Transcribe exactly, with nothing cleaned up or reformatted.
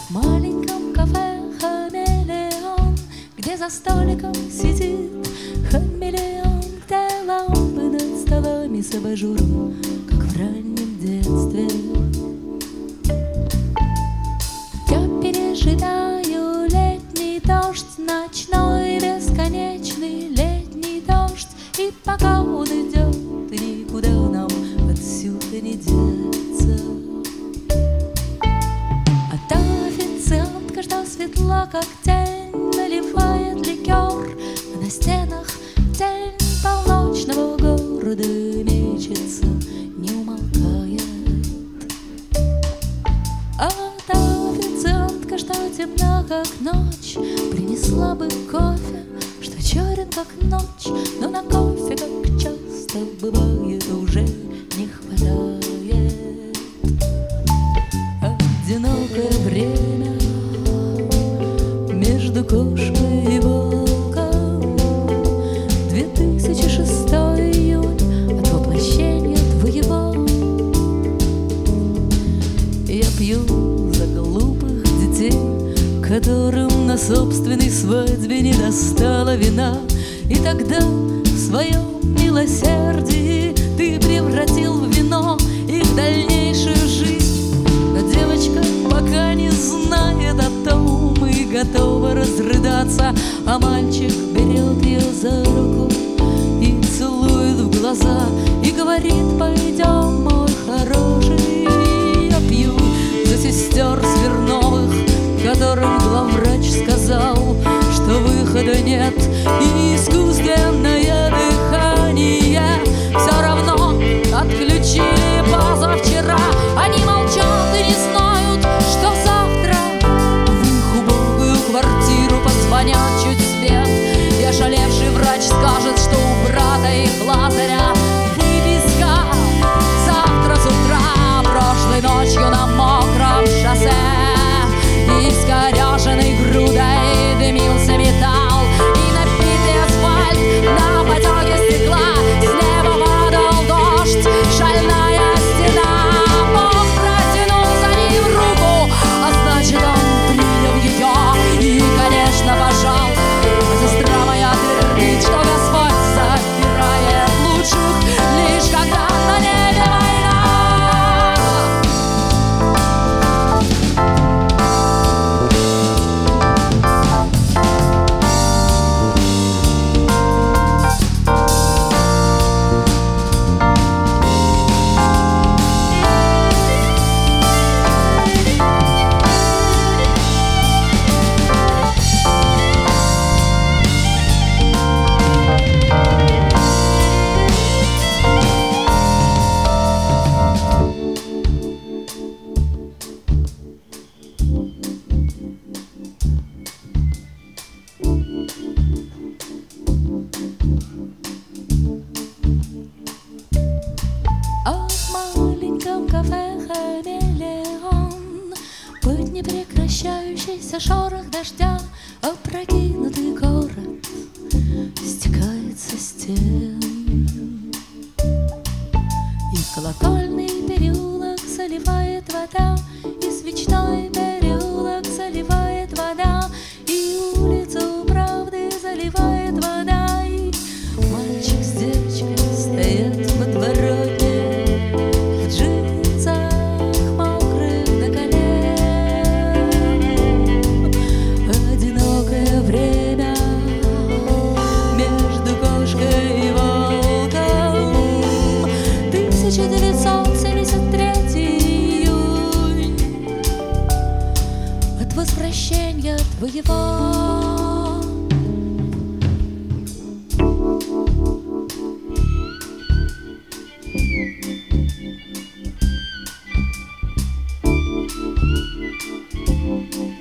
В маленьком кафе хамелеон, где за столиком сидит хамелеон, где лампы над столами с абажуром, как в раннем детстве. Я пережидаю летний дождь, ночной бесконечный летний дождь, и пока он идет, никуда нам отсюда не деться. А та официантка, что светла, как тень, наливает ликер, а на стенах тень полночного города мечется, не умолкает. А та официантка, что темна, как ночь, принесла бы кофе, что черен, как ночь, но на кофе, как часто бывает, уже не хватает. Одинокое время между кошкой и волком, две тысячи шестой июнь от воплощения твоего. Я пью за глупых детей, которым на собственной свадьбе не достало вина, и тогда в своем милосердии ты превратил в вино их дальнейшую жизнь. Но девочка пока не знает о том и готова разрыдаться, а мальчик берет ее за руку и целует в глаза и говорит: пойдем, мой хороший. Я пью за сестер Смирновых, которым главврач сказал, что выхода нет, и искусственное дыхание все равно отключили позавчера. Они молчат и не знают, что завтра в их убогую квартиру позвонят чуть свет, и ошалевший врач скажет, что у брата их Лазаря выписка завтра с утра. Прошлой ночью на мокром шоссе искореженной грудой дымился металл, и набитый асфальт на потеке стекла. С неба падал дождь, шальная стена. Бог протянул за ним руку, а значит, он принял ее и, конечно, пожал. Сестра моя твердит, что Господь забирает лучших, лишь когда на небе война. Непрекращающийся шорох дождя, опрокинутый город стекает со стен, и колокольный переулок заливает вода, и свечной переулок заливает вода, и улицу правды заливает вода, и мальчик с девочкой стоят в подворотне в джинсах, мокрых до колен. Одинокое время между кошкой и волком, тысяча девятьсот семьдесят третий июнь от возвращения твоего. Thank you.